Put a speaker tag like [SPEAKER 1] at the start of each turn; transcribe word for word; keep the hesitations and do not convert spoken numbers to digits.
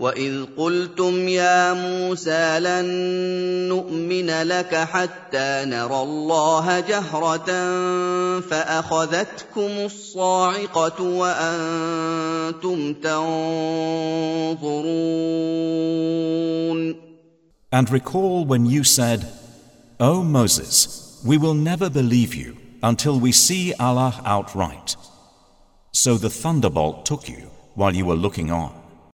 [SPEAKER 1] وَإِذْ قُلْتُمْ يَا مُوسَىٰ لَن نُّؤْمِنَ لَكَ حَتَّىٰ نَرَى اللَّهَ جَهْرَةً فَأَخَذَتْكُمُ الصَّاعِقَةُ وَأَنتُمْ تَنظُرُونَ.
[SPEAKER 2] And recall when you said, O Moses, we will never believe you until we see Allah outright. So the thunderbolt took you while you were looking on.